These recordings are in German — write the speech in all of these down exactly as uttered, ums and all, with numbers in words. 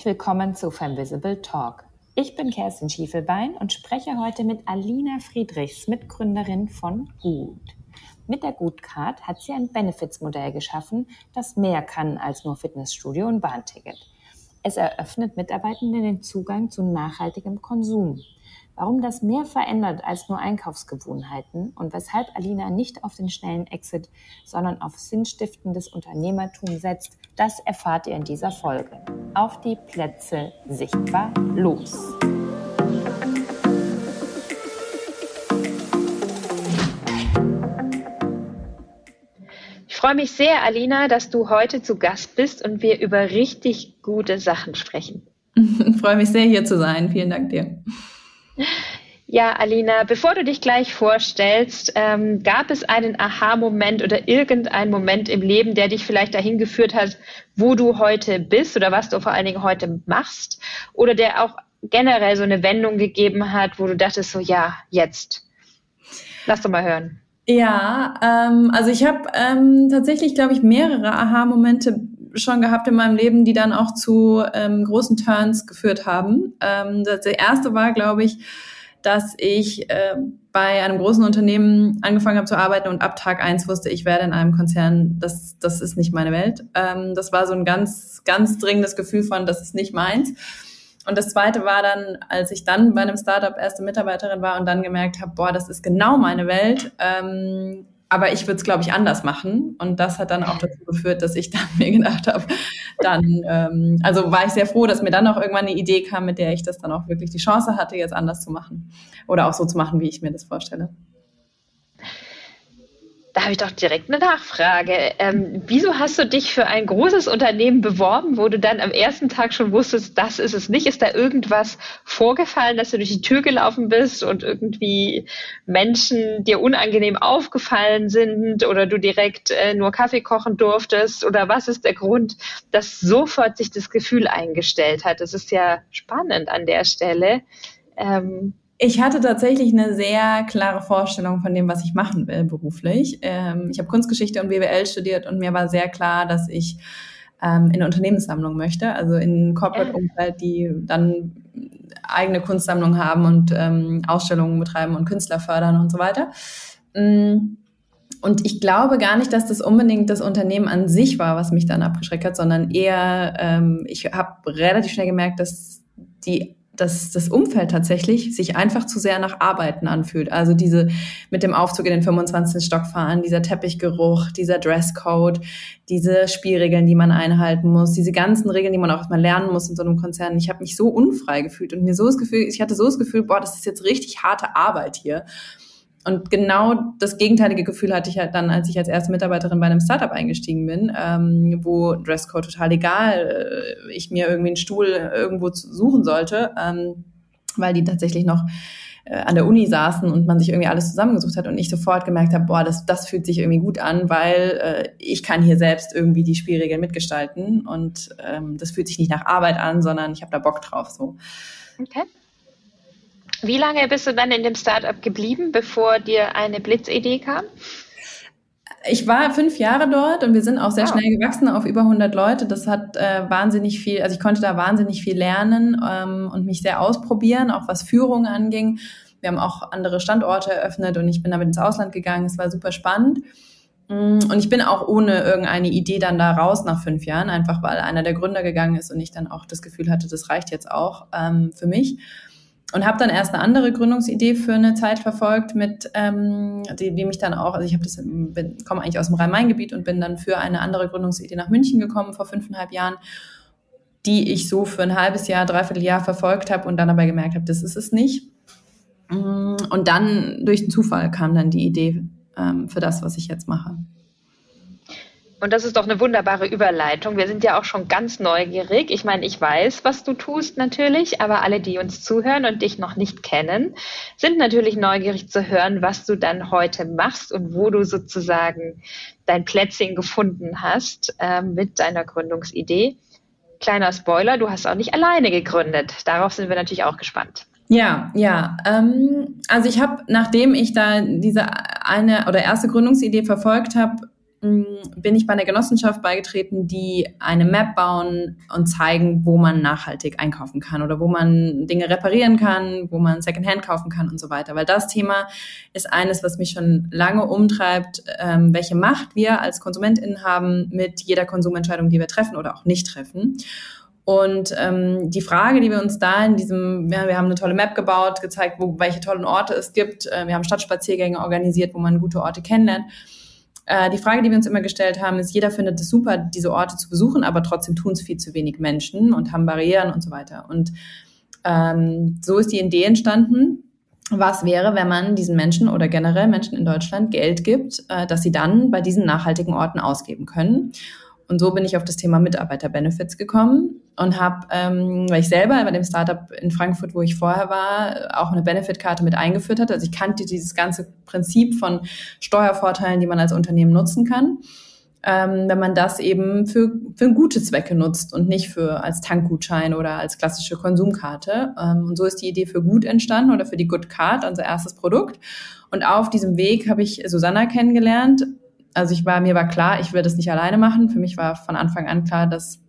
willkommen zu Femvisible Talk. Ich bin Kerstin Schiefelbein und spreche heute mit Alina Friedrichs, Mitgründerin von Gut. Mit der Gut-Card hat sie ein Benefits-Modell geschaffen, das mehr kann als nur Fitnessstudio und Bahnticket. Es eröffnet Mitarbeitenden den Zugang zu nachhaltigem Konsum. Warum das mehr verändert als nur Einkaufsgewohnheiten und weshalb Alina nicht auf den schnellen Exit, sondern auf sinnstiftendes Unternehmertum setzt, das erfahrt ihr in dieser Folge. Auf die Plätze, sichtbar, los! Ich freue mich sehr, Alina, dass du heute zu Gast bist und wir über richtig gute Sachen sprechen. Ich freue mich sehr, hier zu sein. Vielen Dank dir. Ja, Alina, bevor du dich gleich vorstellst, ähm, gab es einen Aha-Moment oder irgendeinen Moment im Leben, der dich vielleicht dahin geführt hat, wo du heute bist oder was du vor allen Dingen heute machst, oder der auch generell so eine Wendung gegeben hat, wo du dachtest, so ja, jetzt. Lass doch mal hören. Ja, ähm, also ich habe ähm, tatsächlich, glaube ich, mehrere Aha-Momente schon gehabt in meinem Leben, die dann auch zu ähm, großen Turns geführt haben. Ähm, das, der erste war, glaube ich, dass ich äh, bei einem großen Unternehmen angefangen habe zu arbeiten und ab Tag eins wusste, ich werde in einem Konzern, das, das ist nicht meine Welt. Ähm, das war so ein ganz, ganz dringendes Gefühl von, das ist nicht meins. Und das zweite war dann, als ich dann bei einem Startup erste Mitarbeiterin war und dann gemerkt habe, boah, das ist genau meine Welt. Ähm, Aber ich würde es, glaube ich, anders machen. Und das hat dann auch dazu geführt, dass ich dann mir gedacht habe, dann, ähm, also war ich sehr froh, dass mir dann auch irgendwann eine Idee kam, mit der ich das dann auch wirklich die Chance hatte, jetzt anders zu machen. Oder auch so zu machen, wie ich mir das vorstelle. Da habe ich doch direkt eine Nachfrage. Ähm, wieso hast du dich für ein großes Unternehmen beworben, wo du dann am ersten Tag schon wusstest, das ist es nicht? Ist da irgendwas vorgefallen, dass du durch die Tür gelaufen bist und irgendwie Menschen dir unangenehm aufgefallen sind oder du direkt äh, nur Kaffee kochen durftest? Oder was ist der Grund, dass sofort sich das Gefühl eingestellt hat? Das ist ja spannend an der Stelle. Ähm, Ich hatte tatsächlich eine sehr klare Vorstellung von dem, was ich machen will beruflich. Ähm, ich habe Kunstgeschichte und B W L studiert und mir war sehr klar, dass ich ähm, in eine Unternehmenssammlung möchte, also in ein Corporate-Umfeld, die dann eigene Kunstsammlungen haben und ähm, Ausstellungen betreiben und Künstler fördern und so weiter. Und ich glaube gar nicht, dass das unbedingt das Unternehmen an sich war, was mich dann abgeschreckt hat, sondern eher, ähm, ich habe relativ schnell gemerkt, dass die dass das Umfeld tatsächlich sich einfach zu sehr nach Arbeiten anfühlt. Also diese mit dem Aufzug in den fünfundzwanzigsten Stock fahren, dieser Teppichgeruch, dieser Dresscode, diese Spielregeln, die man einhalten muss, diese ganzen Regeln, die man auch erstmal lernen muss in so einem Konzern. Ich habe mich so unfrei gefühlt und mir so das Gefühl, ich hatte so das Gefühl, boah, das ist jetzt richtig harte Arbeit hier. Und genau das gegenteilige Gefühl hatte ich halt dann, als ich als erste Mitarbeiterin bei einem Startup eingestiegen bin, ähm, wo Dresscode total egal, äh, ich mir irgendwie einen Stuhl irgendwo suchen sollte, ähm, weil die tatsächlich noch äh, an der Uni saßen und man sich irgendwie alles zusammengesucht hat und ich sofort gemerkt habe, boah, das, das fühlt sich irgendwie gut an, weil äh, ich kann hier selbst irgendwie die Spielregeln mitgestalten und ähm, das fühlt sich nicht nach Arbeit an, sondern ich habe da Bock drauf. So. Okay. Wie lange bist du dann in dem Startup geblieben, bevor dir eine Blitzidee kam? Ich war fünf Jahre dort und wir sind auch sehr wow. schnell gewachsen auf über hundert Leute. Das hat äh, wahnsinnig viel, also ich konnte da wahnsinnig viel lernen ähm, und mich sehr ausprobieren, auch was Führung anging. Wir haben auch andere Standorte eröffnet und ich bin damit ins Ausland gegangen. Es war super spannend. Und ich bin auch ohne irgendeine Idee dann da raus nach fünf Jahren, einfach weil einer der Gründer gegangen ist und ich dann auch das Gefühl hatte, das reicht jetzt auch ähm, für mich. Und habe dann erst eine andere Gründungsidee für eine Zeit verfolgt, mit ähm, die, die mich dann auch, also ich habe das, bin, komme eigentlich aus dem Rhein-Main-Gebiet und bin dann für eine andere Gründungsidee nach München gekommen vor fünfeinhalb Jahren, die ich so für ein halbes Jahr, dreiviertel Jahr verfolgt habe und dann aber gemerkt habe, das ist es nicht. Und dann durch den Zufall kam dann die Idee ähm, für das, was ich jetzt mache. Und das ist doch eine wunderbare Überleitung. Wir sind ja auch schon ganz neugierig. Ich meine, ich weiß, was du tust natürlich, aber alle, die uns zuhören und dich noch nicht kennen, sind natürlich neugierig zu hören, was du dann heute machst und wo du sozusagen dein Plätzchen gefunden hast äh, mit deiner Gründungsidee. Kleiner Spoiler, du hast auch nicht alleine gegründet. Darauf sind wir natürlich auch gespannt. Ja, ja. Ähm, also ich habe, nachdem ich da diese eine oder erste Gründungsidee verfolgt habe, bin ich bei einer Genossenschaft beigetreten, die eine Map bauen und zeigen, wo man nachhaltig einkaufen kann oder wo man Dinge reparieren kann, wo man Secondhand kaufen kann und so weiter. Weil das Thema ist eines, was mich schon lange umtreibt, ähm, welche Macht wir als KonsumentInnen haben mit jeder Konsumentscheidung, die wir treffen oder auch nicht treffen. Und ähm, die Frage, die wir uns da in diesem, ja, wir haben eine tolle Map gebaut, gezeigt, wo, welche tollen Orte es gibt. Äh, wir haben Stadtspaziergänge organisiert, wo man gute Orte kennenlernt. Äh, die Frage, die wir uns immer gestellt haben, ist, jeder findet es super, diese Orte zu besuchen, aber trotzdem tun es viel zu wenig Menschen und haben Barrieren und so weiter. Und ähm, so ist die Idee entstanden. Was wäre, wenn man diesen Menschen oder generell Menschen in Deutschland Geld gibt, äh, dass sie dann bei diesen nachhaltigen Orten ausgeben können? Und so bin ich auf das Thema Mitarbeiter-Benefits gekommen und habe, ähm, weil ich selber bei dem Startup in Frankfurt, wo ich vorher war, auch eine Benefit-Karte mit eingeführt hatte. Also ich kannte dieses ganze Prinzip von Steuervorteilen, die man als Unternehmen nutzen kann, ähm, wenn man das eben für, für gute Zwecke nutzt und nicht für als Tankgutschein oder als klassische Konsumkarte. Ähm, und so ist die Idee für Gut entstanden oder für die Good Card, unser erstes Produkt. Und auf diesem Weg habe ich Susanna kennengelernt. Also ich war, mir war klar, ich will das nicht alleine machen. Für mich war von Anfang an klar, dass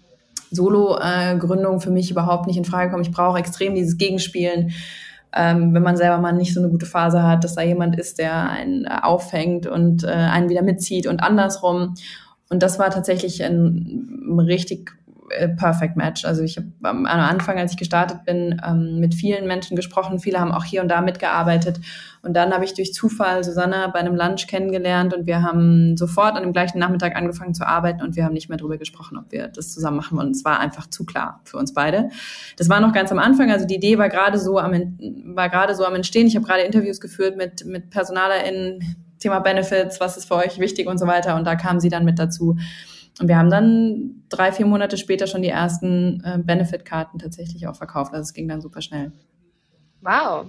Solo-Gründung äh, für mich überhaupt nicht in Frage kommt. Ich brauche extrem dieses Gegenspielen, ähm, wenn man selber mal nicht so eine gute Phase hat, dass da jemand ist, der einen äh, auffängt und äh, einen wieder mitzieht und andersrum. Und das war tatsächlich ein, ein richtig Perfect Match. Also ich habe am Anfang, als ich gestartet bin, ähm, mit vielen Menschen gesprochen. Viele haben auch hier und da mitgearbeitet. Und dann habe ich durch Zufall Susanna bei einem Lunch kennengelernt und wir haben sofort an dem gleichen Nachmittag angefangen zu arbeiten und wir haben nicht mehr darüber gesprochen, ob wir das zusammen machen wollen. Es war einfach zu klar für uns beide. Das war noch ganz am Anfang. Also die Idee war gerade so am, war gerade so am Entstehen. Ich habe gerade Interviews geführt mit, mit PersonalerInnen, Thema Benefits, was ist für euch wichtig und so weiter. Und da kam sie dann mit dazu. Und wir haben dann drei, vier Monate später schon die ersten äh, Benefit-Karten tatsächlich auch verkauft. Also es ging dann super schnell. Wow.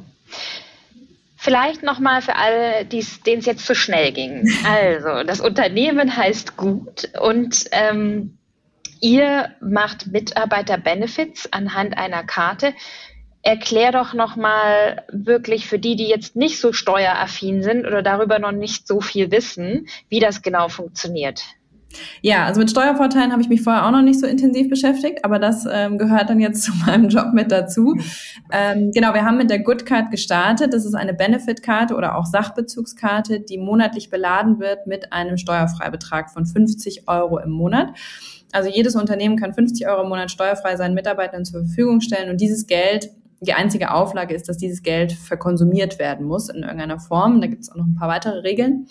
Vielleicht nochmal für alle, denen es jetzt zu schnell ging. Also, das Unternehmen heißt Gut und ähm, ihr macht Mitarbeiter-Benefits anhand einer Karte. Erklär doch nochmal wirklich für die, die jetzt nicht so steueraffin sind oder darüber noch nicht so viel wissen, wie das genau funktioniert. Ja, also mit Steuervorteilen habe ich mich vorher auch noch nicht so intensiv beschäftigt, aber das ähm, gehört dann jetzt zu meinem Job mit dazu. Ähm, genau, wir haben mit der Good Card gestartet. Das ist eine Benefit-Karte oder auch Sachbezugskarte, die monatlich beladen wird mit einem Steuerfreibetrag von fünfzig Euro im Monat. Also jedes Unternehmen kann fünfzig Euro im Monat steuerfrei seinen Mitarbeitern zur Verfügung stellen und dieses Geld, die einzige Auflage ist, dass dieses Geld verkonsumiert werden muss in irgendeiner Form. Da gibt es auch noch ein paar weitere Regeln.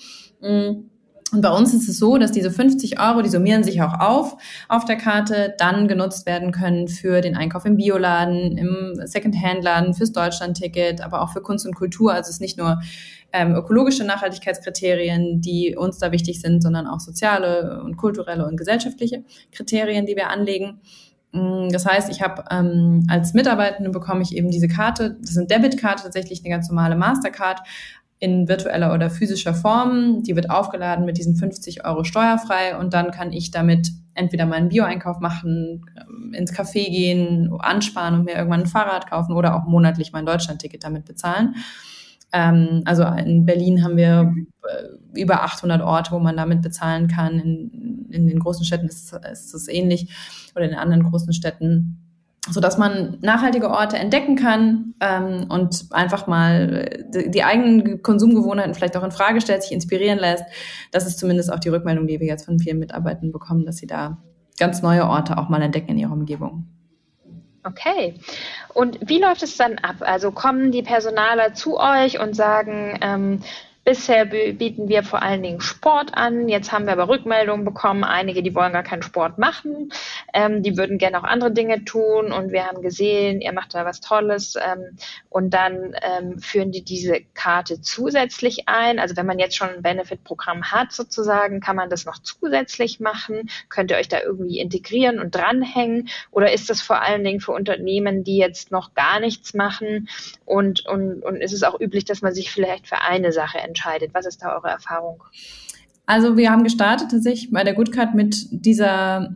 Und bei uns ist es so, dass diese fünfzig Euro, die summieren sich auch auf, auf der Karte, dann genutzt werden können für den Einkauf im Bioladen, im Second-Hand-Laden, fürs Deutschland-Ticket, aber auch für Kunst und Kultur. Also es ist nicht nur ähm, ökologische Nachhaltigkeitskriterien, die uns da wichtig sind, sondern auch soziale und kulturelle und gesellschaftliche Kriterien, die wir anlegen. Das heißt, ich habe ähm, als Mitarbeitende bekomme ich eben diese Karte, das ist eine Debitkarte, tatsächlich eine ganz normale Mastercard, in virtueller oder physischer Form. Die wird aufgeladen mit diesen fünfzig Euro steuerfrei und dann kann ich damit entweder meinen Bio-Einkauf machen, ins Café gehen, ansparen und mir irgendwann ein Fahrrad kaufen oder auch monatlich mein Deutschland-Ticket damit bezahlen. Ähm, also in Berlin haben wir äh, über achthundert Orte, wo man damit bezahlen kann. In, in den großen Städten ist, ist es ähnlich oder in anderen großen Städten, so dass man nachhaltige Orte entdecken kann ähm, und einfach mal die, die eigenen Konsumgewohnheiten vielleicht auch in Frage stellt, sich inspirieren lässt. Das ist zumindest auch die Rückmeldung, die wir jetzt von vielen Mitarbeitern bekommen, dass sie da ganz neue Orte auch mal entdecken in ihrer Umgebung. Okay. Und wie läuft es dann ab? Also kommen die Personaler zu euch und sagen, ähm, bisher bieten wir vor allen Dingen Sport an. Jetzt haben wir aber Rückmeldungen bekommen. Einige, die wollen gar keinen Sport machen. Ähm, die würden gerne auch andere Dinge tun. Und wir haben gesehen, ihr macht da was Tolles. Ähm, und dann ähm, führen die diese Karte zusätzlich ein. Also wenn man jetzt schon ein Benefit-Programm hat sozusagen, kann man das noch zusätzlich machen. Könnt ihr euch da irgendwie integrieren und dranhängen? Oder ist das vor allen Dingen für Unternehmen, die jetzt noch gar nichts machen? Und, und, und ist es auch üblich, dass man sich vielleicht für eine Sache entscheidet? Was ist da eure Erfahrung? Also wir haben gestartet tatsächlich bei der Good Card mit dieser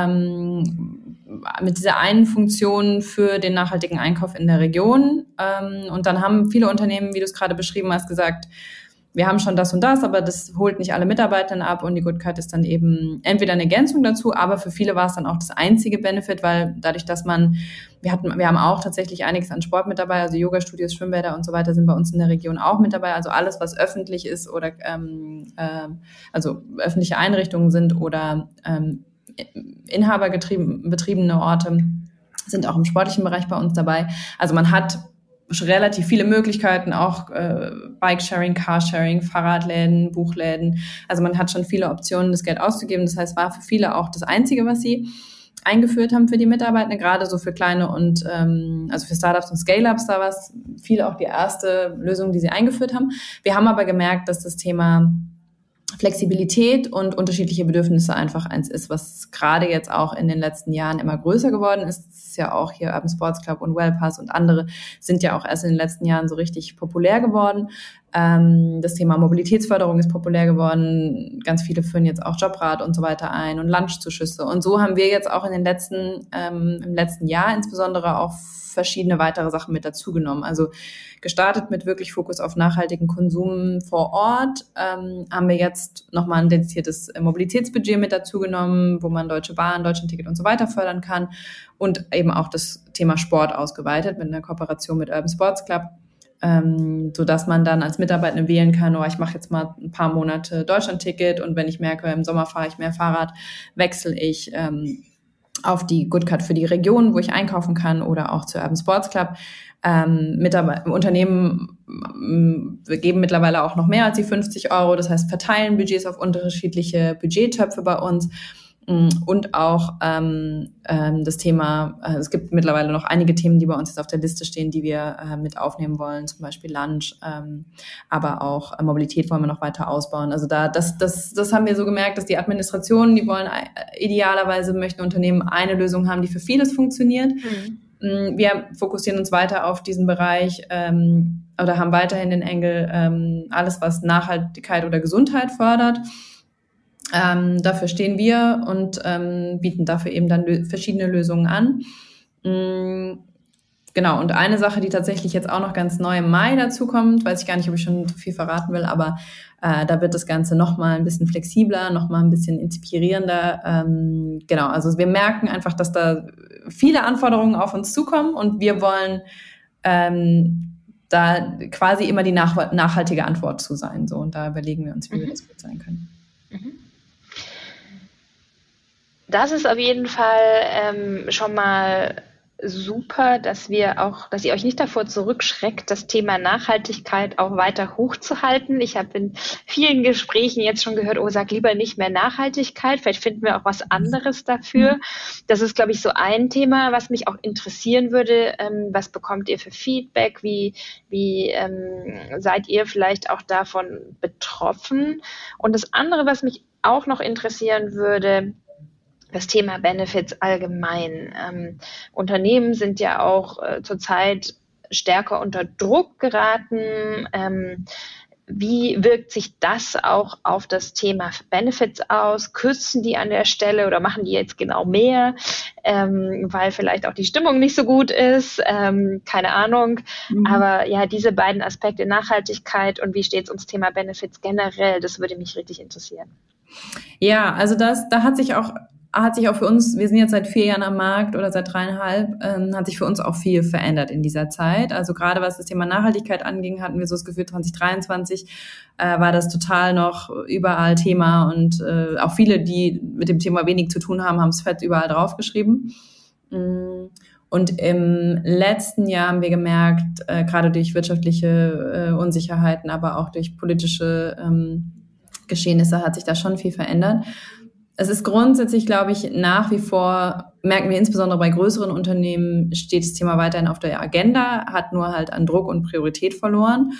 ähm, mit dieser einen Funktion für den nachhaltigen Einkauf in der Region. Ähm, und dann haben viele Unternehmen, wie du es gerade beschrieben hast, gesagt, wir haben schon das und das, aber das holt nicht alle Mitarbeitenden ab und die Good Card ist dann eben entweder eine Ergänzung dazu, aber für viele war es dann auch das einzige Benefit, weil dadurch, dass man, wir hatten, wir haben auch tatsächlich einiges an Sport mit dabei, also Yoga-Studios, Schwimmbäder und so weiter sind bei uns in der Region auch mit dabei, also alles, was öffentlich ist oder ähm, äh, also öffentliche Einrichtungen sind oder ähm, inhabergetrieben betriebene Orte sind auch im sportlichen Bereich bei uns dabei. Also man hat relativ viele Möglichkeiten, auch äh, Bike-Sharing, Car-Sharing, Fahrradläden, Buchläden. Also man hat schon viele Optionen, das Geld auszugeben. Das heißt, war für viele auch das Einzige, was sie eingeführt haben für die Mitarbeiter, gerade so für kleine und ähm, also für Startups und Scale-Ups, da war es viel auch die erste Lösung, die sie eingeführt haben. Wir haben aber gemerkt, dass das Thema Flexibilität und unterschiedliche Bedürfnisse einfach eins ist, was gerade jetzt auch in den letzten Jahren immer größer geworden ist. Es ist ja auch hier Urban Sports Club und Wellpass und andere sind ja auch erst in den letzten Jahren so richtig populär geworden. Ähm, das Thema Mobilitätsförderung ist populär geworden. Ganz viele führen jetzt auch Jobrat und so weiter ein und Lunchzuschüsse. Und so haben wir jetzt auch in den letzten, ähm, im letzten Jahr insbesondere auch verschiedene weitere Sachen mit dazugenommen. Also gestartet mit wirklich Fokus auf nachhaltigen Konsum vor Ort, ähm, haben wir jetzt nochmal ein dediziertes Mobilitätsbudget mit dazugenommen, wo man Deutsche Bahn, Deutschlandticket und so weiter fördern kann und eben auch das Thema Sport ausgeweitet mit einer Kooperation mit Urban Sports Club, ähm, sodass man dann als Mitarbeiter wählen kann, oh, ich mache jetzt mal ein paar Monate Deutschlandticket und wenn ich merke, im Sommer fahre ich mehr Fahrrad, wechsle ich ähm, auf die Good Card für die Region, wo ich einkaufen kann oder auch zur Urban Sports Club. Ähm, Mitarbeiter, Unternehmen wir geben mittlerweile auch noch mehr als die fünfzig Euro, das heißt verteilen Budgets auf unterschiedliche Budgettöpfe bei uns und auch ähm, ähm, das Thema, äh, es gibt mittlerweile noch einige Themen, die bei uns jetzt auf der Liste stehen, die wir äh, mit aufnehmen wollen, zum Beispiel Lunch, ähm, aber auch äh, Mobilität wollen wir noch weiter ausbauen. Also da, das, das, das haben wir so gemerkt, dass die Administrationen, die wollen äh, idealerweise möchten Unternehmen eine Lösung haben, die für vieles funktioniert. Mhm. Wir fokussieren uns weiter auf diesen Bereich ähm, oder haben weiterhin den Engel ähm, alles, was Nachhaltigkeit oder Gesundheit fördert. Ähm, dafür stehen wir und ähm, bieten dafür eben dann lö- verschiedene Lösungen an. Mhm. Genau, und eine Sache, die tatsächlich jetzt auch noch ganz neu im Mai dazu kommt, weiß ich gar nicht, ob ich schon so viel verraten will, aber äh, da wird das Ganze nochmal ein bisschen flexibler, nochmal ein bisschen inspirierender. Ähm, genau, also wir merken einfach, dass da viele Anforderungen auf uns zukommen und wir wollen ähm, da quasi immer die nach- nachhaltige Antwort zu sein. So, und da überlegen wir uns, wie mhm. wir das gut sein können. Mhm. Das ist auf jeden Fall ähm, schon mal super, dass wir auch, dass ihr euch nicht davor zurückschreckt, das Thema Nachhaltigkeit auch weiter hochzuhalten. Ich habe in vielen Gesprächen jetzt schon gehört, oh, sag lieber nicht mehr Nachhaltigkeit, vielleicht finden wir auch was anderes dafür. Das ist, glaube ich, so ein Thema, was mich auch interessieren würde. Ähm, was bekommt ihr für Feedback? Wie, wie ähm, seid ihr vielleicht auch davon betroffen? Und das andere, was mich auch noch interessieren würde, das Thema Benefits allgemein. Ähm, Unternehmen sind ja auch äh, zurzeit stärker unter Druck geraten. Ähm, wie wirkt sich das auch auf das Thema Benefits aus? Kürzen die an der Stelle oder machen die jetzt genau mehr, ähm, weil vielleicht auch die Stimmung nicht so gut ist? Ähm, keine Ahnung. Mhm. Aber ja, diese beiden Aspekte, Nachhaltigkeit und wie steht es ums Thema Benefits generell, das würde mich richtig interessieren. Ja, also das, da hat sich auch hat sich auch für uns, wir sind jetzt seit vier Jahren am Markt oder seit dreieinhalb, ähm, hat sich für uns auch viel verändert in dieser Zeit. Also gerade was das Thema Nachhaltigkeit anging, hatten wir so das Gefühl, zwanzig dreiundzwanzig äh, war das total noch überall Thema und äh, auch viele, die mit dem Thema wenig zu tun haben, haben es fett überall draufgeschrieben. Und im letzten Jahr haben wir gemerkt, äh, gerade durch wirtschaftliche äh, Unsicherheiten, aber auch durch politische ähm, Geschehnisse hat sich da schon viel verändert. Es ist grundsätzlich, glaube ich, nach wie vor, merken wir insbesondere bei größeren Unternehmen, steht das Thema weiterhin auf der Agenda, hat nur halt an Druck und Priorität verloren.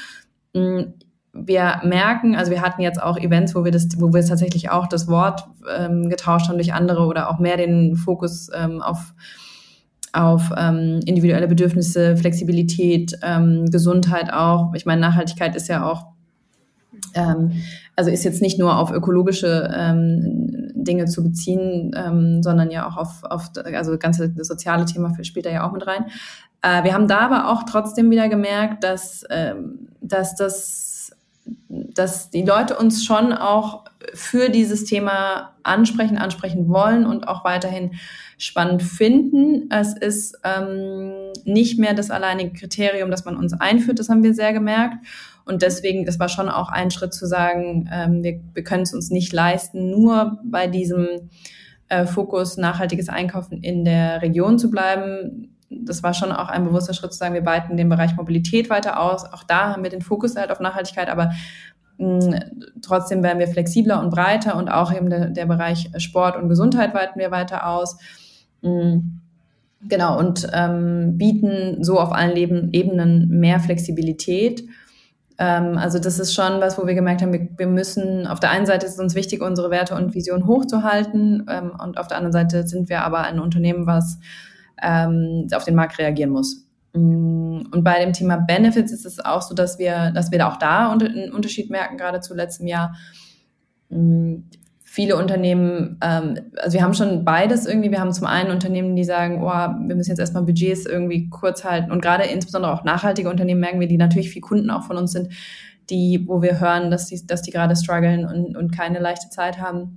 Wir merken, also wir hatten jetzt auch Events, wo wir das, wo wir tatsächlich auch das Wort ähm, getauscht haben durch andere oder auch mehr den Fokus ähm, auf auf ähm, individuelle Bedürfnisse, Flexibilität, ähm, Gesundheit auch. Ich meine, Nachhaltigkeit ist ja auch Ähm, also ist jetzt nicht nur auf ökologische ähm, Dinge zu beziehen, ähm, sondern ja auch auf, auf also das ganze das soziale Thema spielt da ja auch mit rein. Äh, wir haben da aber auch trotzdem wieder gemerkt, dass, ähm, dass das dass die Leute uns schon auch für dieses Thema ansprechen, ansprechen wollen und auch weiterhin spannend finden. Es ist ähm, nicht mehr das alleinige Kriterium, dass man uns einführt, das haben wir sehr gemerkt. Und deswegen, das war schon auch ein Schritt zu sagen, ähm, wir, wir können es uns nicht leisten, nur bei diesem äh, Fokus nachhaltiges Einkaufen in der Region zu bleiben. Das war schon auch ein bewusster Schritt zu sagen, wir weiten den Bereich Mobilität weiter aus. Auch da haben wir den Fokus halt auf Nachhaltigkeit, aber mh, trotzdem werden wir flexibler und breiter und auch eben der, der Bereich Sport und Gesundheit weiten wir weiter aus. Mh, genau, und ähm, bieten so auf allen Leben, Ebenen mehr Flexibilität. Ähm, also das ist schon was, wo wir gemerkt haben, wir, wir müssen, auf der einen Seite ist es uns wichtig, unsere Werte und Vision hochzuhalten ähm, und auf der anderen Seite sind wir aber ein Unternehmen, was ähm, auf den Markt reagieren muss. Und bei dem Thema Benefits ist es auch so, dass wir, dass wir da auch da einen Unterschied merken, gerade zu letztem Jahr. Viele Unternehmen, ähm, also wir haben schon beides irgendwie. Wir haben zum einen Unternehmen, die sagen, oh, wir müssen jetzt erstmal Budgets irgendwie kurz halten. Und gerade insbesondere auch nachhaltige Unternehmen merken wir, die natürlich viel Kunden auch von uns sind, die, wo wir hören, dass die, dass die gerade strugglen und, und keine leichte Zeit haben.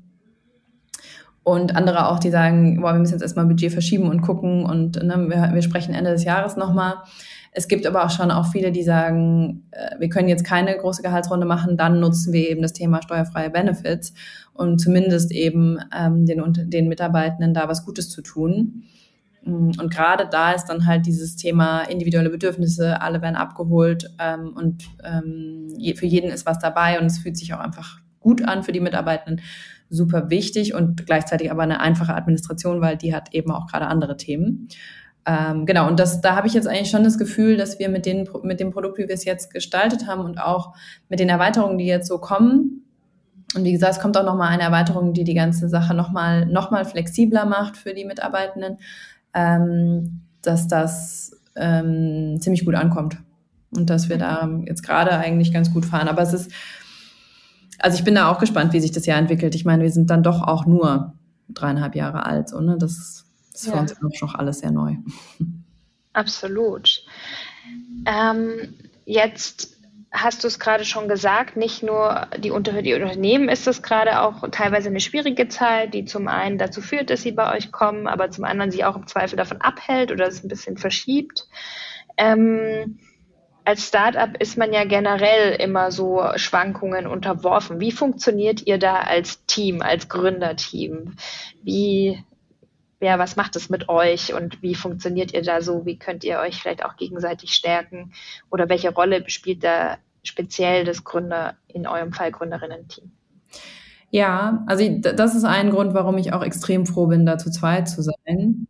Und andere auch, die sagen, boah, wir müssen jetzt erstmal Budget verschieben und gucken und ne, wir, wir sprechen Ende des Jahres nochmal. Es gibt aber auch schon auch viele, die sagen, äh, wir können jetzt keine große Gehaltsrunde machen, dann nutzen wir eben das Thema steuerfreie Benefits, um zumindest eben ähm, den, den Mitarbeitenden da was Gutes zu tun. Und gerade da ist dann halt dieses Thema individuelle Bedürfnisse, alle werden abgeholt ähm, und ähm, für jeden ist was dabei und es fühlt sich auch einfach gut an für die Mitarbeitenden. Super wichtig und gleichzeitig aber eine einfache Administration, weil die hat eben auch gerade andere Themen. Ähm, genau, und das, da habe ich jetzt eigentlich schon das Gefühl, dass wir mit, den, mit dem Produkt, wie wir es jetzt gestaltet haben und auch mit den Erweiterungen, die jetzt so kommen, und wie gesagt, es kommt auch nochmal eine Erweiterung, die die ganze Sache nochmal noch mal flexibler macht für die Mitarbeitenden, ähm, dass das ähm, ziemlich gut ankommt und dass wir da jetzt gerade eigentlich ganz gut fahren. Aber es ist Also ich bin da auch gespannt, wie sich das Jahr entwickelt. Ich meine, wir sind dann doch auch nur dreieinhalb Jahre alt. So, ne? Das ist für ja. uns noch alles sehr neu. Absolut. Ähm, jetzt hast du es gerade schon gesagt, nicht nur die, Unter- die Unternehmen ist es gerade auch teilweise eine schwierige Zeit, die zum einen dazu führt, dass sie bei euch kommen, aber zum anderen sie auch im Zweifel davon abhält oder es ein bisschen verschiebt. Ähm, Als Startup ist man ja generell immer so Schwankungen unterworfen. Wie funktioniert ihr da als Team, als Gründerteam? Wie, ja, was macht es mit euch und wie funktioniert ihr da so? Wie könnt ihr euch vielleicht auch gegenseitig stärken? Oder welche Rolle spielt da speziell das Gründer, in eurem Fall Gründerinnen-Team? Ja, also das ist ein Grund, warum ich auch extrem froh bin, da zu zweit zu sein.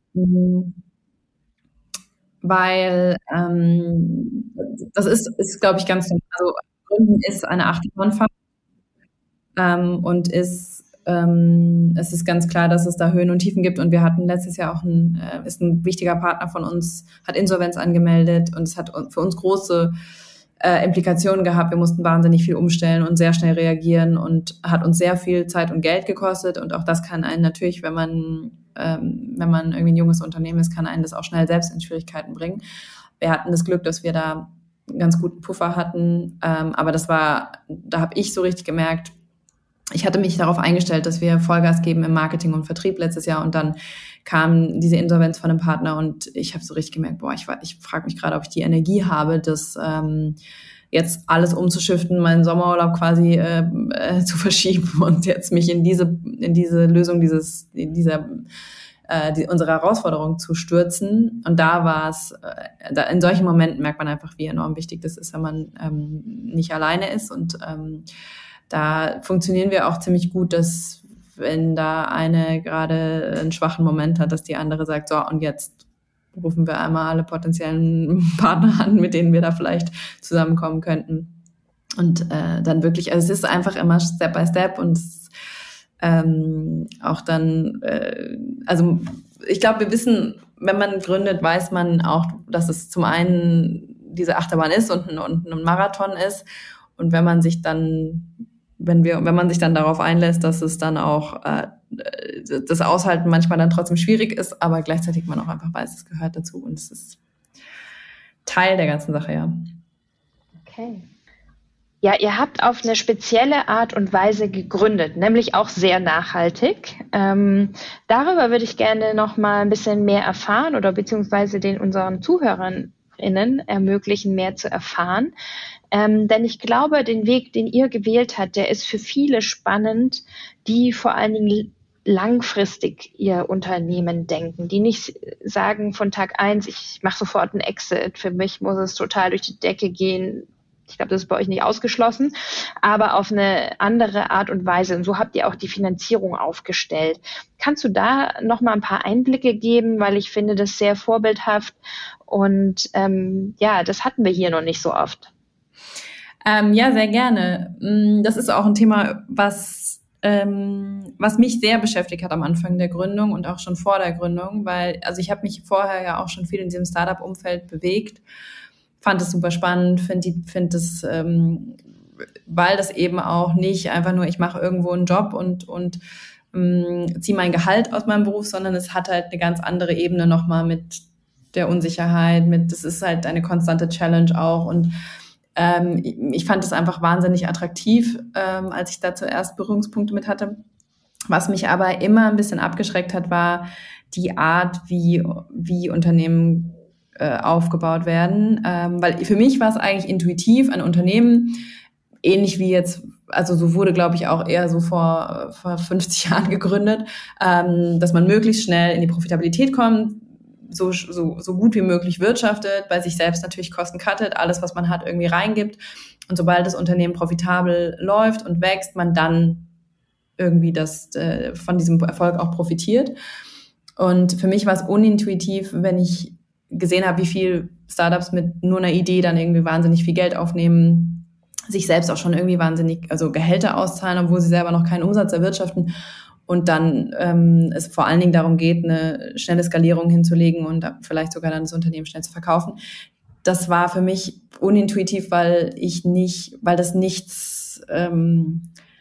Weil ähm, das ist, ist glaube ich, ganz, also Gründen ist eine Achterbahnfahrt ähm, und ist, ähm, es ist ganz klar, dass es da Höhen und Tiefen gibt und wir hatten letztes Jahr auch ein, äh, ist ein wichtiger Partner von uns, hat Insolvenz angemeldet und es hat für uns große äh, Implikationen gehabt. Wir mussten wahnsinnig viel umstellen und sehr schnell reagieren und hat uns sehr viel Zeit und Geld gekostet und auch das kann einen natürlich, wenn man ähm, wenn man irgendwie ein junges Unternehmen ist, kann einen das auch schnell selbst in Schwierigkeiten bringen. Wir hatten das Glück, dass wir da einen ganz guten Puffer hatten, ähm, aber das war, da habe ich so richtig gemerkt, ich hatte mich darauf eingestellt, dass wir Vollgas geben im Marketing und Vertrieb letztes Jahr und dann kam diese Insolvenz von einem Partner und ich habe so richtig gemerkt, boah, ich, ich frage mich gerade, ob ich die Energie habe, das ähm, jetzt alles umzuschiften, meinen Sommerurlaub quasi äh, äh, zu verschieben und jetzt mich in diese in diese Lösung dieses in dieser äh, die, unsere Herausforderung zu stürzen. Und da war es, äh, da, in solchen Momenten merkt man einfach, wie enorm wichtig das ist, wenn man ähm, nicht alleine ist und ähm, da funktionieren wir auch ziemlich gut, dass wenn da eine gerade einen schwachen Moment hat, dass die andere sagt, so und jetzt rufen wir einmal alle potenziellen Partner an, mit denen wir da vielleicht zusammenkommen könnten. Und äh, dann wirklich, also es ist einfach immer Step by Step und es, ähm, auch dann, äh, also ich glaube, wir wissen, wenn man gründet, weiß man auch, dass es zum einen diese Achterbahn ist und ein, und ein Marathon ist. Und wenn man sich dann wenn wir, wenn man sich dann darauf einlässt, dass es dann auch äh, das Aushalten manchmal dann trotzdem schwierig ist, aber gleichzeitig man auch einfach weiß, es gehört dazu und es ist Teil der ganzen Sache, ja. Okay. Ja, ihr habt auf eine spezielle Art und Weise gegründet, nämlich auch sehr nachhaltig. Ähm, darüber würde ich gerne noch mal ein bisschen mehr erfahren oder beziehungsweise den unseren ZuhörerInnen ermöglichen, mehr zu erfahren. Ähm, denn ich glaube, den Weg, den ihr gewählt habt, der ist für viele spannend, die vor allen Dingen langfristig ihr Unternehmen denken, die nicht sagen von Tag eins, ich mache sofort einen Exit, für mich muss es total durch die Decke gehen. Ich glaube, das ist bei euch nicht ausgeschlossen, aber auf eine andere Art und Weise. Und so habt ihr auch die Finanzierung aufgestellt. Kannst du da noch mal ein paar Einblicke geben, weil ich finde das sehr vorbildhaft und ähm, ja, das hatten wir hier noch nicht so oft. Ähm, ja, sehr gerne. Das ist auch ein Thema, was ähm, was mich sehr beschäftigt hat am Anfang der Gründung und auch schon vor der Gründung, weil also ich habe mich vorher ja auch schon viel in diesem Startup-Umfeld bewegt. Fand es super spannend, finde find es, ähm, weil das eben auch nicht einfach nur, ich mache irgendwo einen Job und, und ähm, ziehe mein Gehalt aus meinem Beruf, sondern es hat halt eine ganz andere Ebene nochmal mit der Unsicherheit, mit, das ist halt eine konstante Challenge auch und ähm, ich fand es einfach wahnsinnig attraktiv, ähm, als ich da zuerst Berührungspunkte mit hatte. Was mich aber immer ein bisschen abgeschreckt hat, war die Art, wie, wie Unternehmen aufgebaut werden, ähm, weil für mich war es eigentlich intuitiv, ein Unternehmen, ähnlich wie jetzt, also so wurde, glaube ich, auch eher so vor, vor fünfzig Jahren gegründet, ähm, dass man möglichst schnell in die Profitabilität kommt, so, so, so gut wie möglich wirtschaftet, bei sich selbst natürlich Kosten cuttet, alles, was man hat, irgendwie reingibt und sobald das Unternehmen profitabel läuft und wächst, man dann irgendwie das, äh, von diesem Erfolg auch profitiert. Und für mich war es unintuitiv, wenn ich gesehen habe, wie viel Startups mit nur einer Idee dann irgendwie wahnsinnig viel Geld aufnehmen, sich selbst auch schon irgendwie wahnsinnig, also Gehälter auszahlen, obwohl sie selber noch keinen Umsatz erwirtschaften und dann ähm, es vor allen Dingen darum geht, eine schnelle Skalierung hinzulegen und vielleicht sogar dann das Unternehmen schnell zu verkaufen. Das war für mich unintuitiv, weil ich nicht, weil das nichts ähm,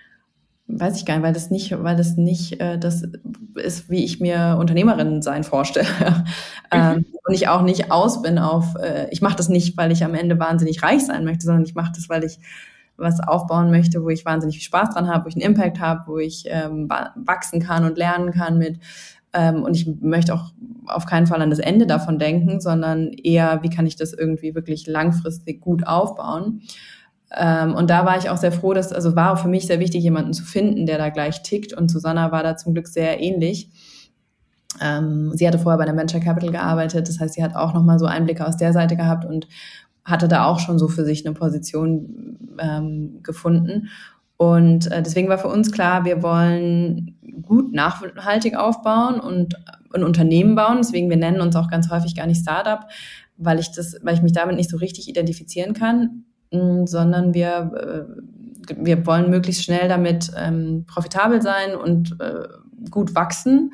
weiß ich gar nicht, weil das nicht, weil das nicht äh, das ist, wie ich mir Unternehmerin sein vorstelle. Mhm. ähm, und ich auch nicht aus bin auf, äh, ich mache das nicht, weil ich am Ende wahnsinnig reich sein möchte, sondern ich mache das, weil ich was aufbauen möchte, wo ich wahnsinnig viel Spaß dran habe, wo ich einen Impact habe, wo ich ähm, wachsen kann und lernen kann mit. Ähm, und ich möchte auch auf keinen Fall an das Ende davon denken, sondern eher, wie kann ich das irgendwie wirklich langfristig gut aufbauen. Ähm, und da war ich auch sehr froh, dass, also war auch für mich sehr wichtig, jemanden zu finden, der da gleich tickt. Und Susanna war da zum Glück sehr ähnlich. Ähm, sie hatte vorher bei der Venture Capital gearbeitet. Das heißt, sie hat auch nochmal so Einblicke aus der Seite gehabt und hatte da auch schon so für sich eine Position ähm, gefunden. Und äh, deswegen war für uns klar, wir wollen gut nachhaltig aufbauen und ein Unternehmen bauen. Deswegen, wir nennen uns auch ganz häufig gar nicht Startup, weil ich das, weil ich mich damit nicht so richtig identifizieren kann. Sondern wir, äh, wir wollen möglichst schnell damit ähm, profitabel sein und äh, gut wachsen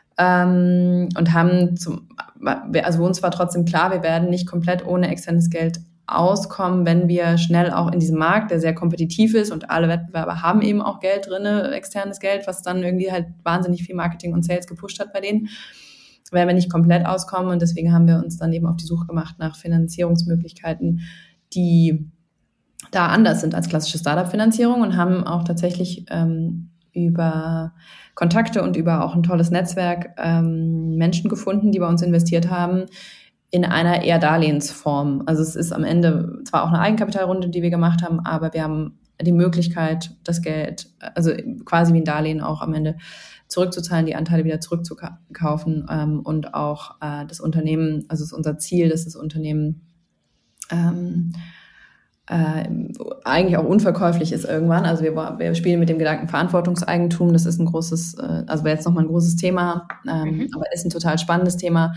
ähm, und haben zum, also uns war trotzdem klar, wir werden nicht komplett ohne externes Geld auskommen, wenn wir schnell auch in diesem Markt, der sehr kompetitiv ist und alle Wettbewerber haben eben auch Geld drinne, externes Geld, was dann irgendwie halt wahnsinnig viel Marketing und Sales gepusht hat bei denen, werden wir nicht komplett auskommen und deswegen haben wir uns dann eben auf die Suche gemacht nach Finanzierungsmöglichkeiten, die da anders sind als klassische Startup-Finanzierung und haben auch tatsächlich ähm, über Kontakte und über auch ein tolles Netzwerk ähm, Menschen gefunden, die bei uns investiert haben in einer eher Darlehensform. Also es ist am Ende zwar auch eine Eigenkapitalrunde, die wir gemacht haben, aber wir haben die Möglichkeit, das Geld, also quasi wie ein Darlehen auch am Ende zurückzuzahlen, die Anteile wieder zurückzukaufen ähm, und auch äh, das Unternehmen, also es ist unser Ziel, dass das Unternehmen ähm, Äh, eigentlich auch unverkäuflich ist irgendwann. Also wir, wir spielen mit dem Gedanken Verantwortungseigentum. Das ist ein großes, äh, also wäre jetzt nochmal ein großes Thema, ähm, mhm. aber ist ein total spannendes Thema,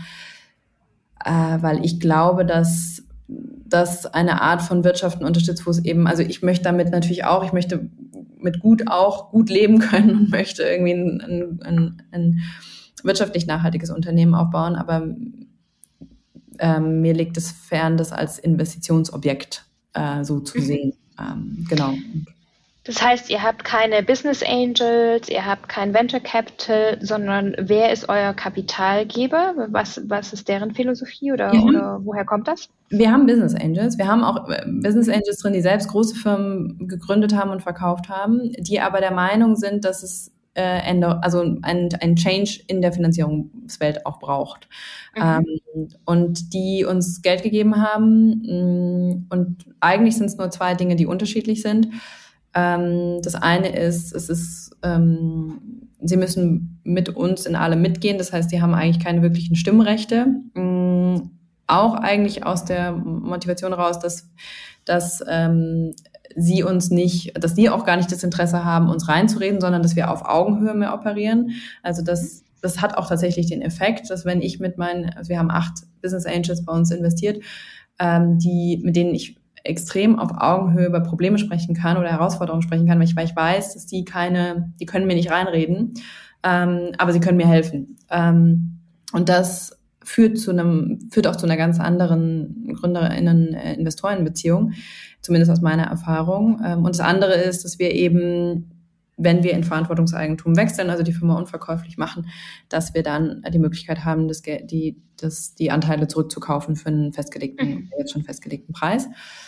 äh, weil ich glaube, dass das eine Art von Wirtschaften unterstützt, wo es eben, also ich möchte damit natürlich auch, ich möchte mit gut auch gut leben können und möchte irgendwie ein, ein, ein, ein wirtschaftlich nachhaltiges Unternehmen aufbauen, aber ähm, mir liegt es fern, das als Investitionsobjekt so zu sehen. Mhm. Ähm, genau. Das heißt, ihr habt keine Business Angels, ihr habt kein Venture Capital, sondern wer ist euer Kapitalgeber? Was, was ist deren Philosophie oder, Mhm. oder woher kommt das? Wir haben Business Angels. Wir haben auch Business Angels drin, die selbst große Firmen gegründet haben und verkauft haben, die aber der Meinung sind, dass es äh, Ende, also ein, ein Change in der Finanzierungswelt auch braucht. Mhm. Ähm, und die uns Geld gegeben haben. Mh, und eigentlich sind es nur zwei Dinge, die unterschiedlich sind. Ähm, das eine ist, es ist, ähm, sie müssen mit uns in allem mitgehen. Das heißt, sie haben eigentlich keine wirklichen Stimmrechte. Mh, auch eigentlich aus der Motivation raus, dass, dass ähm, sie uns nicht, dass sie auch gar nicht das Interesse haben, uns reinzureden, sondern dass wir auf Augenhöhe mehr operieren. Also das, das hat auch tatsächlich den Effekt, dass wenn ich mit meinen, also wir haben acht Business Angels bei uns investiert, ähm, die, mit denen ich extrem auf Augenhöhe über Probleme sprechen kann oder Herausforderungen sprechen kann, weil ich, weil ich weiß, dass die keine, die können mir nicht reinreden, ähm, aber sie können mir helfen. Ähm, und das führt zu einem, führt auch zu einer ganz anderen GründerInnen-Investoren-Beziehung, zumindest aus meiner Erfahrung. Und das andere ist, dass wir eben, wenn wir in Verantwortungseigentum wechseln, also die Firma unverkäuflich machen, dass wir dann die Möglichkeit haben, das, die, das, die Anteile zurückzukaufen für einen festgelegten, mhm. jetzt schon festgelegten Preis.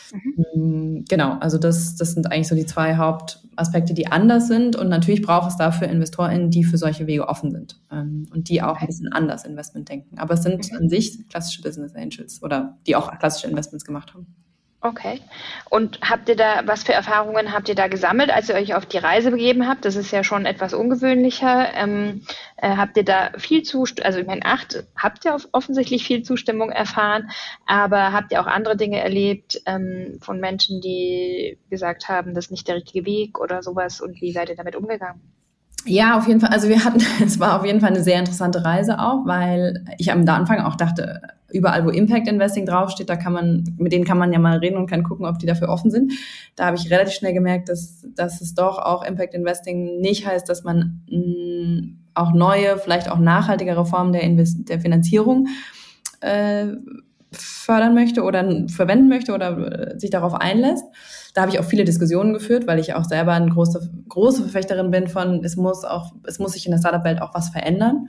Mhm. Genau, also das, das sind eigentlich so die zwei Hauptaspekte, die anders sind. Und natürlich braucht es dafür InvestorInnen, die für solche Wege offen sind ähm, und die auch okay. ein bisschen anders Investment denken. Aber es sind mhm. an sich klassische Business Angels oder die auch klassische Investments gemacht haben. Okay. Und habt ihr da, was für Erfahrungen habt ihr da gesammelt, als ihr euch auf die Reise begeben habt? Das ist ja schon etwas ungewöhnlicher. Ähm, äh, habt ihr da viel Zustimmung, also ich meine, acht, habt ihr offensichtlich viel Zustimmung erfahren, aber habt ihr auch andere Dinge erlebt ähm, von Menschen, die gesagt haben, das ist nicht der richtige Weg oder sowas, und wie seid ihr damit umgegangen? Ja, auf jeden Fall. Also wir hatten, es war auf jeden Fall eine sehr interessante Reise auch, weil ich am Anfang auch dachte, überall, wo Impact Investing draufsteht, da kann man, mit denen kann man ja mal reden und kann gucken, ob die dafür offen sind. Da habe ich relativ schnell gemerkt, dass, dass es doch auch Impact Investing nicht heißt, dass man mh, auch neue, vielleicht auch nachhaltigere Formen der, Invest- der Finanzierung äh, fördern möchte oder verwenden möchte oder sich darauf einlässt. Da habe ich auch viele Diskussionen geführt, weil ich auch selber eine große, große Verfechterin bin von, es muss auch, es muss sich in der Startup-Welt auch was verändern.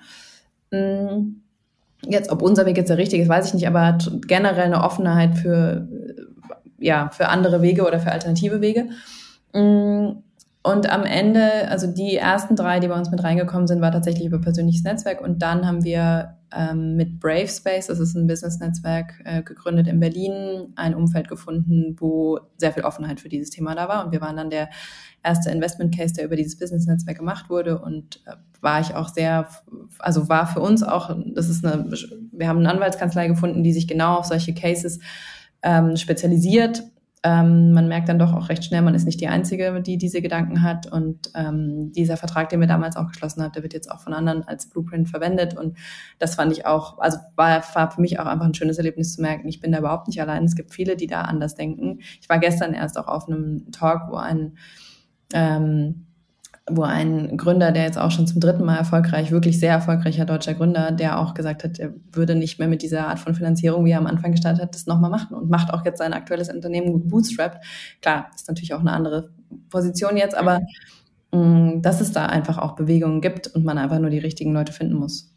Jetzt, ob unser Weg jetzt der richtige ist, weiß ich nicht, aber generell eine Offenheit für, ja, für andere Wege oder für alternative Wege. Und am Ende, also die ersten drei, die bei uns mit reingekommen sind, war tatsächlich über persönliches Netzwerk. Und dann haben wir ähm, mit Brave Space, das ist ein Business-Netzwerk, äh, gegründet in Berlin, ein Umfeld gefunden, wo sehr viel Offenheit für dieses Thema da war. Und wir waren dann der erste Investment-Case, der über dieses Business-Netzwerk gemacht wurde. Und äh, war ich auch sehr, also war für uns auch, das ist eine, wir haben eine Anwaltskanzlei gefunden, die sich genau auf solche Cases ähm, spezialisiert. Ähm, man merkt dann doch auch recht schnell, man ist nicht die Einzige, die diese Gedanken hat. Und ähm, dieser Vertrag, den wir damals auch geschlossen haben, der wird jetzt auch von anderen als Blueprint verwendet. Und das fand ich auch, also war, war für mich auch einfach ein schönes Erlebnis zu merken, ich bin da überhaupt nicht allein. Es gibt viele, die da anders denken. Ich war gestern erst auch auf einem Talk, wo ein ähm, wo ein Gründer, der jetzt auch schon zum dritten Mal erfolgreich, wirklich sehr erfolgreicher deutscher Gründer, der auch gesagt hat, er würde nicht mehr mit dieser Art von Finanzierung, wie er am Anfang gestartet hat, das nochmal machen und macht auch jetzt sein aktuelles Unternehmen gebootstrapped. Klar, ist natürlich auch eine andere Position jetzt, aber mh, dass es da einfach auch Bewegungen gibt und man einfach nur die richtigen Leute finden muss.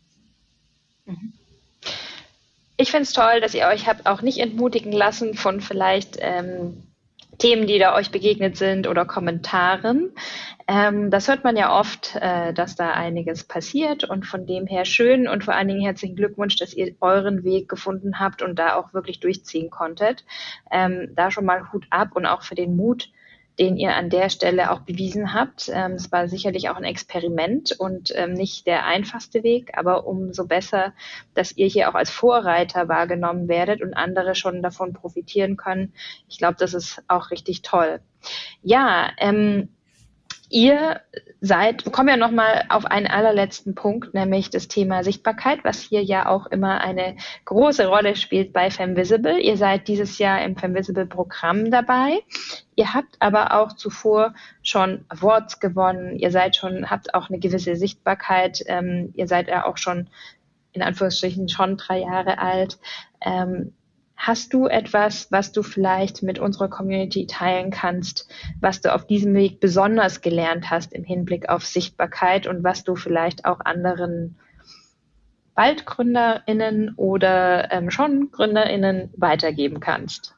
Ich finde es toll, dass ihr euch habt auch nicht entmutigen lassen von vielleicht ähm, Themen, die da euch begegnet sind oder Kommentaren. Ähm, das hört man ja oft, äh, dass da einiges passiert, und von dem her schön und vor allen Dingen herzlichen Glückwunsch, dass ihr euren Weg gefunden habt und da auch wirklich durchziehen konntet. Ähm, da schon mal Hut ab und auch für den Mut, den ihr an der Stelle auch bewiesen habt. Ähm, es war sicherlich auch ein Experiment und ähm, nicht der einfachste Weg, aber umso besser, dass ihr hier auch als Vorreiter wahrgenommen werdet und andere schon davon profitieren können. Ich glaube, das ist auch richtig toll. Ja, ähm, ihr seid, wir kommen ja nochmal auf einen allerletzten Punkt, nämlich das Thema Sichtbarkeit, was hier ja auch immer eine große Rolle spielt bei Femvisible. Ihr seid dieses Jahr im Femvisible-Programm dabei. Ihr habt aber auch zuvor schon Awards gewonnen. Ihr seid schon, habt auch eine gewisse Sichtbarkeit. Ähm, ihr seid ja auch schon, in Anführungsstrichen, schon drei Jahre alt. Ähm, Hast du etwas, was du vielleicht mit unserer Community teilen kannst, was du auf diesem Weg besonders gelernt hast im Hinblick auf Sichtbarkeit und was du vielleicht auch anderen bald GründerInnen oder ähm, schon GründerInnen weitergeben kannst?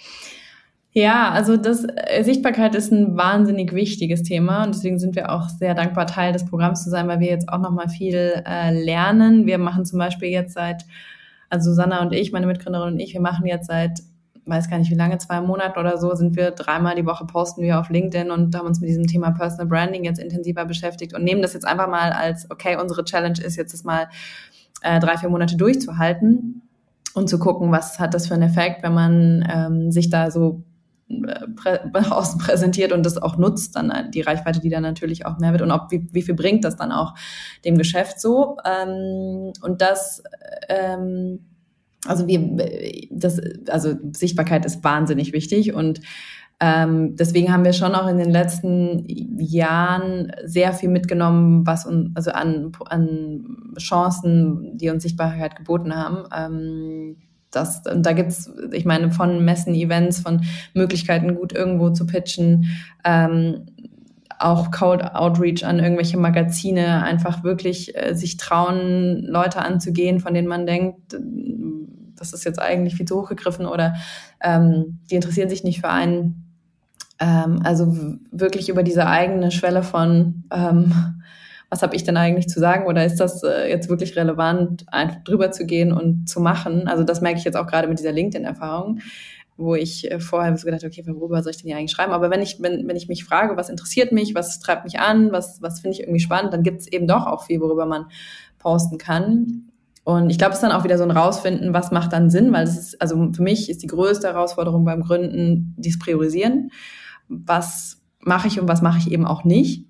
Ja, also das äh, Sichtbarkeit ist ein wahnsinnig wichtiges Thema und deswegen sind wir auch sehr dankbar, Teil des Programms zu sein, weil wir jetzt auch nochmal viel äh, lernen. Wir machen zum Beispiel jetzt seit, also Susanna und ich, meine Mitgründerin und ich, wir machen jetzt seit, weiß gar nicht wie lange, zwei Monaten oder so, sind wir dreimal die Woche posten wir auf LinkedIn und haben uns mit diesem Thema Personal Branding jetzt intensiver beschäftigt und nehmen das jetzt einfach mal als, okay, unsere Challenge ist jetzt das mal äh, drei, vier Monate durchzuhalten und zu gucken, was hat das für einen Effekt, wenn man ähm, sich da so nach außen präsentiert und das auch nutzt, dann die Reichweite, die dann natürlich auch mehr wird und ob wie, wie viel bringt das dann auch dem Geschäft so. Ähm, und das, ähm, also wir, das, also Sichtbarkeit ist wahnsinnig wichtig und ähm, deswegen haben wir schon auch in den letzten Jahren sehr viel mitgenommen, was uns, also an, an Chancen, die uns Sichtbarkeit geboten haben. Ähm, Das, da gibt's, ich meine, von Messen, Events, von Möglichkeiten, gut irgendwo zu pitchen, ähm, auch Cold Outreach an irgendwelche Magazine, einfach wirklich äh, sich trauen, Leute anzugehen, von denen man denkt, das ist jetzt eigentlich viel zu hochgegriffen oder ähm, die interessieren sich nicht für einen. Ähm, also w- wirklich über diese eigene Schwelle von ähm, was habe ich denn eigentlich zu sagen oder ist das äh, jetzt wirklich relevant, einfach drüber zu gehen und zu machen? Also das merke ich jetzt auch gerade mit dieser LinkedIn-Erfahrung, wo ich äh, vorher so gedacht habe, okay, worüber soll ich denn hier eigentlich schreiben? Aber wenn ich wenn, wenn ich mich frage, was interessiert mich, was treibt mich an, was was finde ich irgendwie spannend, dann gibt es eben doch auch viel, worüber man posten kann. Und ich glaube, es ist dann auch wieder so ein Rausfinden, was macht dann Sinn, weil es ist, also für mich ist die größte Herausforderung beim Gründen dieses Priorisieren. Was mache ich und was mache ich eben auch nicht?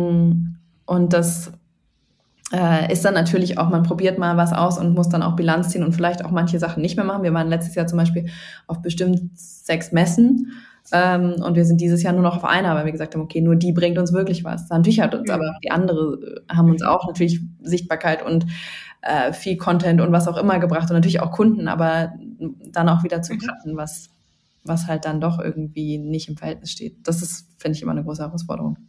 Und das äh, ist dann natürlich auch, man probiert mal was aus und muss dann auch Bilanz ziehen und vielleicht auch manche Sachen nicht mehr machen. Wir waren letztes Jahr zum Beispiel auf bestimmt sechs Messen ähm, und wir sind dieses Jahr nur noch auf einer, weil wir gesagt haben, okay, nur die bringt uns wirklich was. Natürlich hat uns aber die andere, haben uns auch natürlich Sichtbarkeit und äh, viel Content und was auch immer gebracht und natürlich auch Kunden, aber dann auch wieder zu cutten, was, was halt dann doch irgendwie nicht im Verhältnis steht. Das ist, finde ich, immer eine große Herausforderung.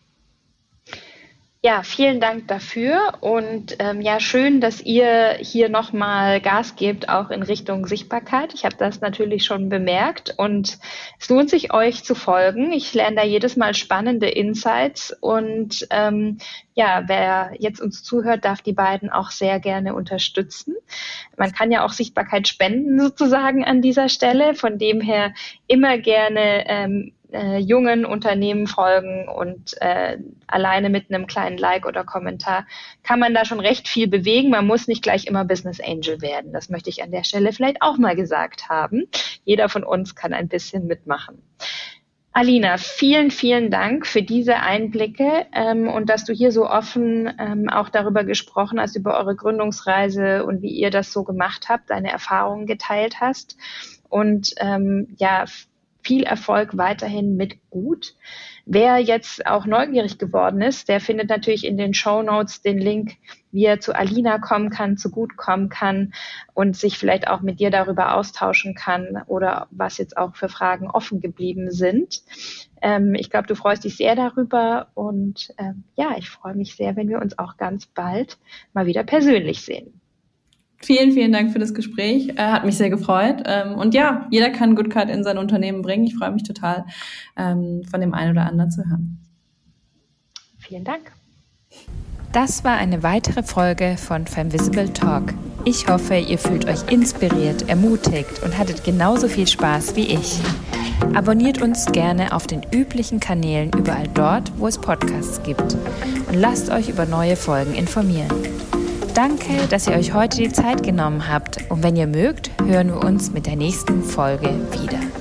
Ja, vielen Dank dafür und ähm, ja, schön, dass ihr hier nochmal Gas gebt, auch in Richtung Sichtbarkeit. Ich habe das natürlich schon bemerkt und es lohnt sich, euch zu folgen. Ich lerne da jedes Mal spannende Insights und ähm, ja, wer jetzt uns zuhört, darf die beiden auch sehr gerne unterstützen. Man kann ja auch Sichtbarkeit spenden sozusagen an dieser Stelle, von dem her immer gerne ähm, Äh, jungen Unternehmen folgen und äh, alleine mit einem kleinen Like oder Kommentar kann man da schon recht viel bewegen. Man muss nicht gleich immer Business Angel werden. Das möchte ich an der Stelle vielleicht auch mal gesagt haben. Jeder von uns kann ein bisschen mitmachen. Alina, vielen, vielen Dank für diese Einblicke ähm, und dass du hier so offen ähm, auch darüber gesprochen hast, über eure Gründungsreise und wie ihr das so gemacht habt, deine Erfahrungen geteilt hast. Und ähm, ja, viel Erfolg weiterhin mit Gut. Wer jetzt auch neugierig geworden ist, der findet natürlich in den Shownotes den Link, wie er zu Alina kommen kann, zu Gut kommen kann und sich vielleicht auch mit dir darüber austauschen kann oder was jetzt auch für Fragen offen geblieben sind. Ähm, ich glaube, du freust dich sehr darüber und ähm, ja, ich freue mich sehr, wenn wir uns auch ganz bald mal wieder persönlich sehen. Vielen, vielen Dank für das Gespräch. Äh, hat mich sehr gefreut. Ähm, und ja, jeder kann Goodcard in sein Unternehmen bringen. Ich freue mich total, ähm, von dem einen oder anderen zu hören. Vielen Dank. Das war eine weitere Folge von Femvisible Talk. Ich hoffe, ihr fühlt euch inspiriert, ermutigt und hattet genauso viel Spaß wie ich. Abonniert uns gerne auf den üblichen Kanälen überall dort, wo es Podcasts gibt. Und lasst euch über neue Folgen informieren. Danke, dass ihr euch heute die Zeit genommen habt und wenn ihr mögt, hören wir uns mit der nächsten Folge wieder.